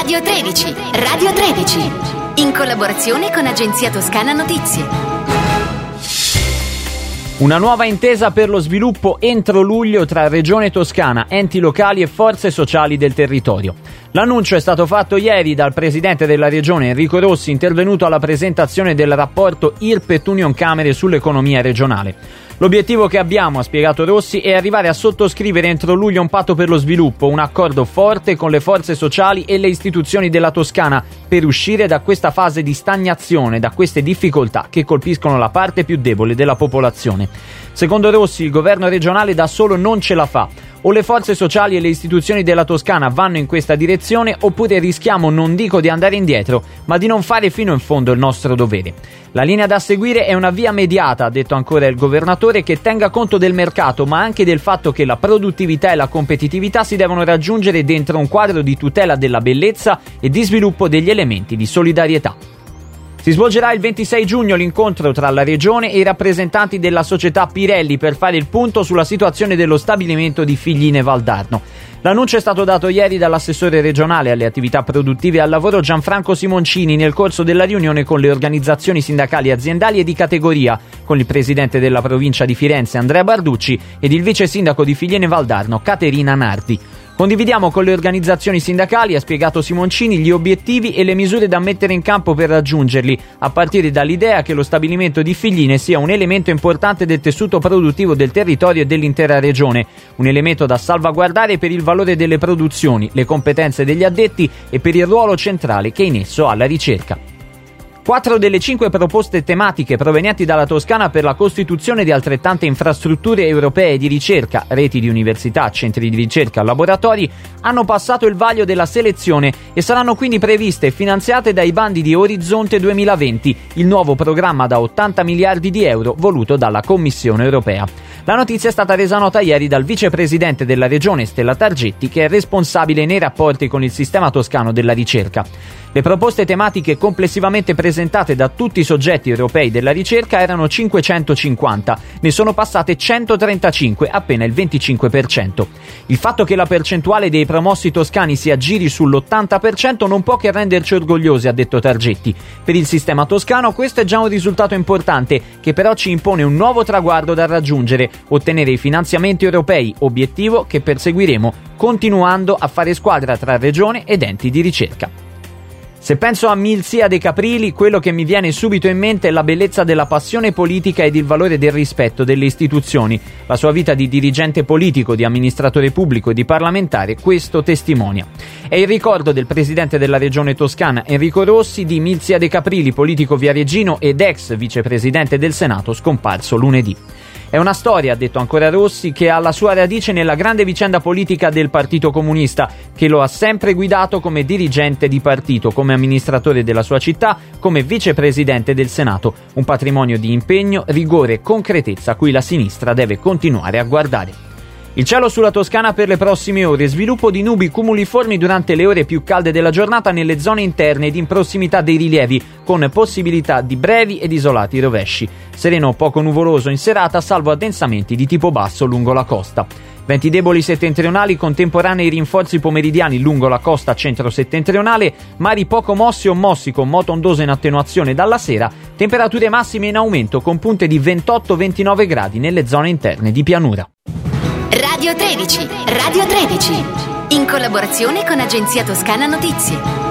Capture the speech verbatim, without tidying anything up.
Radio tredici, Radio tredici, in collaborazione con Agenzia Toscana Notizie. Una nuova intesa per lo sviluppo entro luglio tra Regione Toscana, enti locali e forze sociali del territorio. L'annuncio è stato fatto ieri dal presidente della regione Enrico Rossi, intervenuto alla presentazione del rapporto I R P E T Unioncamere sull'economia regionale. L'obiettivo che abbiamo, ha spiegato Rossi, è arrivare a sottoscrivere entro luglio un patto per lo sviluppo, un accordo forte con le forze sociali e le istituzioni della Toscana per uscire da questa fase di stagnazione, da queste difficoltà che colpiscono la parte più debole della popolazione. Secondo Rossi, il governo regionale da solo non ce la fa. O le forze sociali e le istituzioni della Toscana vanno in questa direzione, oppure rischiamo, non dico di andare indietro, ma di non fare fino in fondo il nostro dovere. La linea da seguire è una via mediata, ha detto ancora il governatore, che tenga conto del mercato, ma anche del fatto che la produttività e la competitività si devono raggiungere dentro un quadro di tutela della bellezza e di sviluppo degli elementi di solidarietà. Si svolgerà il ventisei giugno l'incontro tra la Regione e i rappresentanti della società Pirelli per fare il punto sulla situazione dello stabilimento di Figline Valdarno. L'annuncio è stato dato ieri dall'assessore regionale alle attività produttive e al lavoro Gianfranco Simoncini nel corso della riunione con le organizzazioni sindacali aziendali e di categoria, con il presidente della provincia di Firenze Andrea Barducci ed il vice sindaco di Figline Valdarno Caterina Nardi. Condividiamo con le organizzazioni sindacali, ha spiegato Simoncini, gli obiettivi e le misure da mettere in campo per raggiungerli, a partire dall'idea che lo stabilimento di Figline sia un elemento importante del tessuto produttivo del territorio e dell'intera regione, un elemento da salvaguardare per il valore delle produzioni, le competenze degli addetti e per il ruolo centrale che in esso ha la ricerca. Quattro delle cinque proposte tematiche provenienti dalla Toscana per la costituzione di altrettante infrastrutture europee di ricerca, reti di università, centri di ricerca, laboratori, hanno passato il vaglio della selezione e saranno quindi previste e finanziate dai bandi di Orizzonte duemilaventi, il nuovo programma da ottanta miliardi di euro voluto dalla Commissione europea. La notizia è stata resa nota ieri dal vicepresidente della regione Stella Targetti, che è responsabile nei rapporti con il sistema toscano della ricerca. Le proposte tematiche complessivamente presentate da tutti i soggetti europei della ricerca erano cinquecentocinquanta, ne sono passate centotrentacinque, appena il venticinque per cento. Il fatto che la percentuale dei promossi toscani si aggiri sull'ottanta per cento non può che renderci orgogliosi, ha detto Targetti. Per il sistema toscano questo è già un risultato importante, che però ci impone un nuovo traguardo da raggiungere, ottenere i finanziamenti europei, obiettivo che perseguiremo continuando a fare squadra tra regione ed enti di ricerca. Se penso a Milzia De Caprili, quello che mi viene subito in mente è la bellezza della passione politica ed il valore del rispetto delle istituzioni. La sua vita di dirigente politico, di amministratore pubblico e di parlamentare questo testimonia. È il ricordo del presidente della regione toscana Enrico Rossi di Milzia De Caprili, politico viareggino ed ex vicepresidente del Senato, scomparso lunedì. È una storia, ha detto ancora Rossi, che ha la sua radice nella grande vicenda politica del Partito Comunista, che lo ha sempre guidato come dirigente di partito, come amministratore della sua città, come vicepresidente del Senato. Un patrimonio di impegno, rigore e concretezza a cui la sinistra deve continuare a guardare. Il cielo sulla Toscana per le prossime ore, sviluppo di nubi cumuliformi durante le ore più calde della giornata nelle zone interne ed in prossimità dei rilievi, con possibilità di brevi ed isolati rovesci. Sereno poco nuvoloso in serata, salvo addensamenti di tipo basso lungo la costa. Venti deboli settentrionali con temporanei rinforzi pomeridiani lungo la costa centro-settentrionale, mari poco mossi o mossi con moto ondoso in attenuazione dalla sera, temperature massime in aumento con punte di ventotto ventinove gradi nelle zone interne di pianura. Radio tredici, Radio tredici, in collaborazione con Agenzia Toscana Notizie.